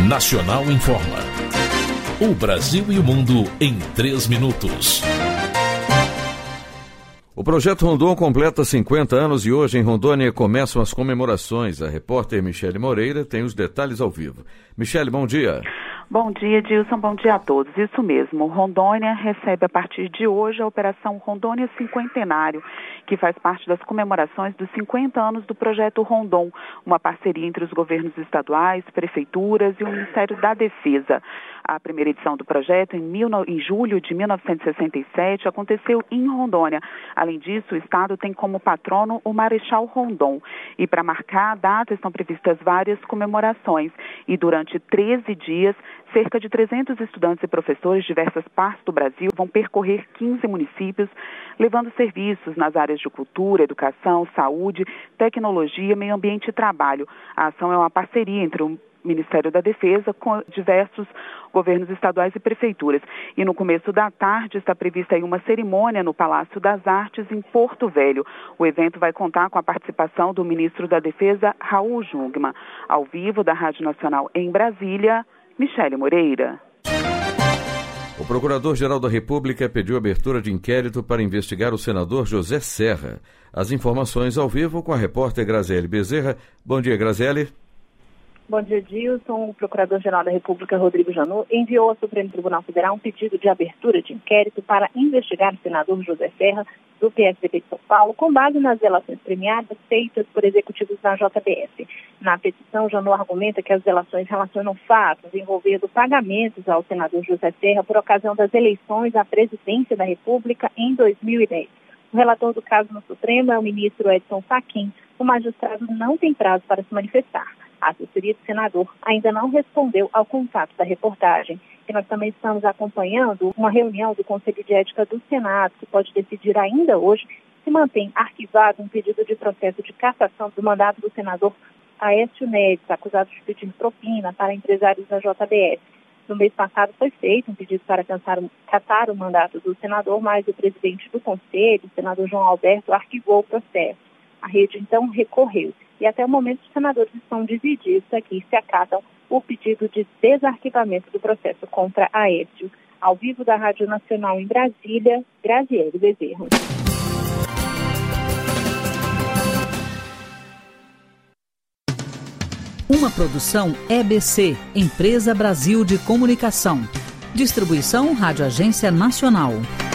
Nacional informa. O Brasil e o mundo em 3 minutos. O Projeto Rondon completa 50 anos e hoje em Rondônia começam as comemorações. A repórter Michele Moreira tem os detalhes ao vivo. Michele, bom dia. Bom dia, Dilson. Bom dia a todos. Isso mesmo. Rondônia recebe a partir de hoje a Operação Rondônia Cinquentenário, que faz parte das comemorações dos 50 anos do Projeto Rondon, uma parceria entre os governos estaduais, prefeituras e o Ministério da Defesa. A primeira edição do projeto, em julho de 1967, aconteceu em Rondônia. Além disso, o Estado tem como patrono o Marechal Rondon. E para marcar a data estão previstas várias comemorações. E durante 13 dias, cerca de 300 estudantes e professores de diversas partes do Brasil vão percorrer 15 municípios, levando serviços nas áreas de cultura, educação, saúde, tecnologia, meio ambiente e trabalho. A ação é uma parceria entre o Ministério da Defesa com diversos governos estaduais e prefeituras. E no começo da tarde está prevista aí uma cerimônia no Palácio das Artes, em Porto Velho. O evento vai contar com a participação do ministro da Defesa, Raul Jungmann. Ao vivo da Rádio Nacional em Brasília, Michele Moreira. O Procurador-Geral da República pediu abertura de inquérito para investigar o senador José Serra. As informações ao vivo com a repórter Graziele Bezerra. Bom dia, Graziele. Bom dia, Dilson. O Procurador-Geral da República, Rodrigo Janot, enviou ao Supremo Tribunal Federal um pedido de abertura de inquérito para investigar o senador José Serra, do PSDB de São Paulo, com base nas delações premiadas feitas por executivos da JBS. Na petição, Janot argumenta que as delações relacionam fatos envolvendo pagamentos ao senador José Serra por ocasião das eleições à presidência da República em 2010. O relator do caso no Supremo é o ministro Edson Fachin. O magistrado não tem prazo para se manifestar. A assessoria do senador ainda não respondeu ao contato da reportagem. E nós também estamos acompanhando uma reunião do Conselho de Ética do Senado, que pode decidir ainda hoje se mantém arquivado um pedido de processo de cassação do mandato do senador Aécio Neves, acusado de pedir propina para empresários da JBS. No mês passado foi feito um pedido para cassar o mandato do senador, mas o presidente do Conselho, o senador João Alberto, arquivou o processo. A rede, então, recorreu. E até o momento os senadores estão divididos aqui se acatam o pedido de desarquivamento do processo contra Aécio. Ao vivo da Rádio Nacional em Brasília, Graziele Bezerra. Uma produção EBC, Empresa Brasil de Comunicação. Distribuição Rádio Agência Nacional.